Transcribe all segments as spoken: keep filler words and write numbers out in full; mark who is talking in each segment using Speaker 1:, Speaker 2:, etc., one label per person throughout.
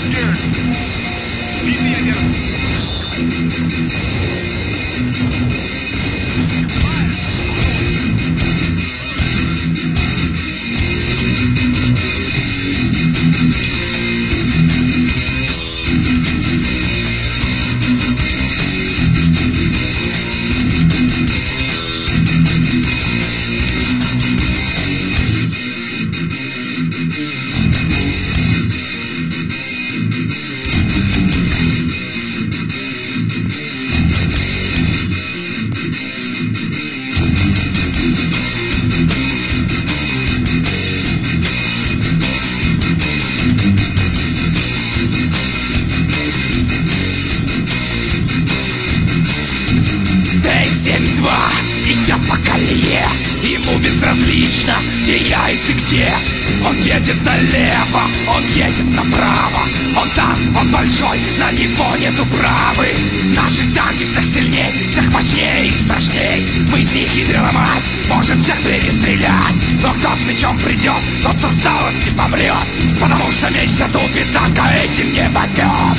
Speaker 1: scared. Meet me again.
Speaker 2: семь два идет по колее. Ему безразлично, где я и ты где. Он едет налево, он едет направо. Он там, он большой, на него нету правы. Наши танки всех сильней, всех мощней и страшней. Мы из них ядрена мать, можем всех перестрелять. Но кто с мечом придет, тот с усталости помрет. Потому что меч затупит, танка этим не возьмет.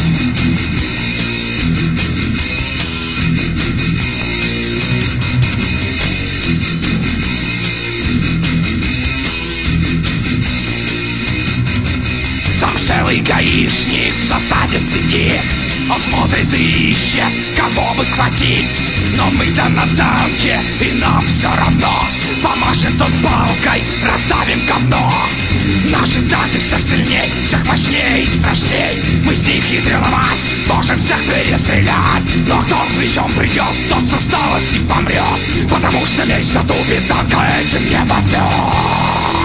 Speaker 2: Замшелый гаишник в засаде сидит. Он смотрит и ищет, кого бы схватить. Но мы-то на танке, и нам все равно. Помашет он палкой, раздавим говно. Наши танки всех сильней, всех мощней и страшней. Мы с них ядрена мать, можем всех перестрелять. Но кто с мечом придет, тот с усталости помрет. Потому что меч затупит, танка этим не возьмет.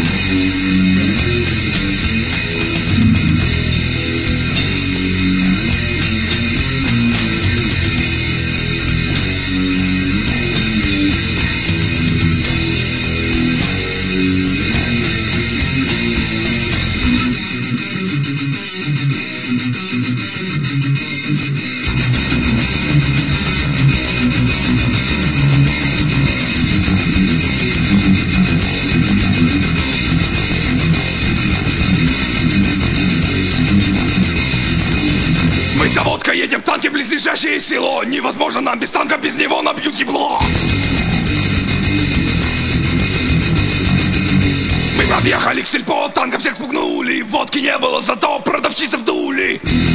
Speaker 2: Мы за водкой едем в танке в близлежащее село. Невозможно нам без танка, без него набьют ебло. Мы подъехали к сельпо, танка всех спугнули. Водки не было, зато продавщицев дули.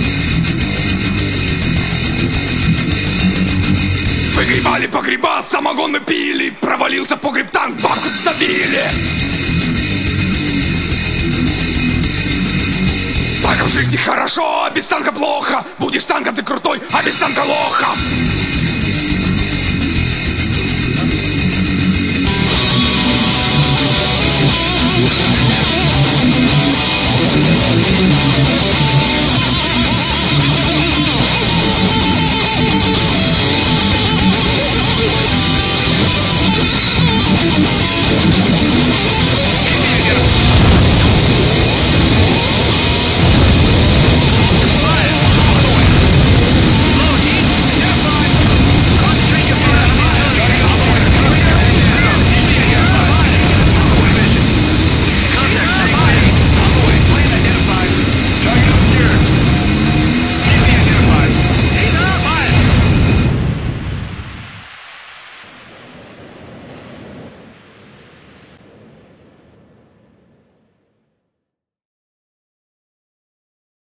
Speaker 2: Выгребали погреба, самогон мы пили. Провалился в погреб танк, бабку сдавили. С танком в жизни хорошо, а без танка плохо. Будешь танком ты крутой, а без танка лоха.